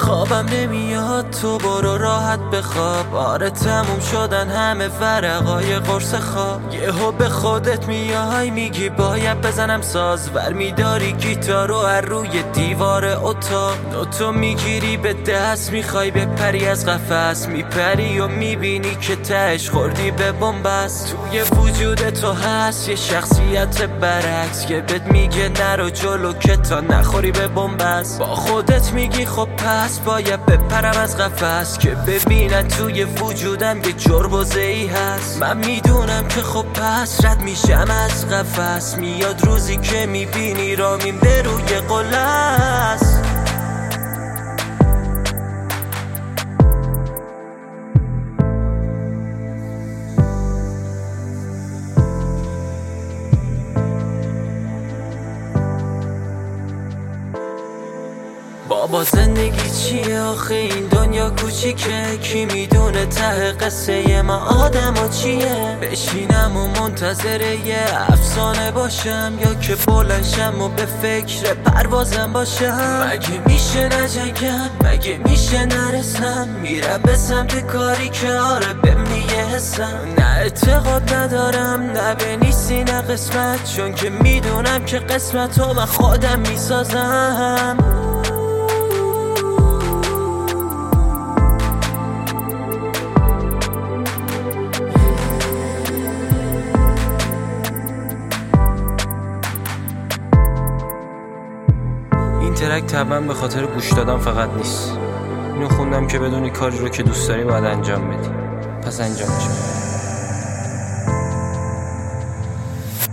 خوابم نمیاد، تو برو راحت بخواب. آره تموم شدن همه ورقای قرص خواب. یهو به خودت میای میگی باید بزنم ساز، ور میداری گیتارو از روی دیوار اتاق. نوتو میگیری به دست میخوای بپری از قفس، میپری و میبینی که تهش خوردی به بنبست. توی وجود تو هست یه شخصیت برعکس که بهت میگه نرو جلو که تا نخوری به بنبست. با خودت میگی خب پس باید بپرم از قفس، که ببینن توی وجودم یه جربوزه‌ای هست. من میدونم که خب پس رد میشم از قفس، میاد روزی که میبینی رامین به روی قله است. بابا زندگی چیه آخه این دنیا کوچیکه، کی میدونه ته قصه ما آدم و چیه. بشینم و منتظر یه افسانه باشم، یا که بلنشم و به فکر پروازم باشم. مگه میشه نجنگم، مگه میشه نرسم، میرم به سمت کاری که آره بهم میگه حسم. نه اعتقاد ندارم نه به نیستی نه قسمت، چون که میدونم که قسمتو من خودم میسازم. این ترک طبعا به خاطر گوش دادن فقط نیست، اینو خوندم که بدونی کاری رو که دوست داری باید انجام بدی، پس انجامش بده.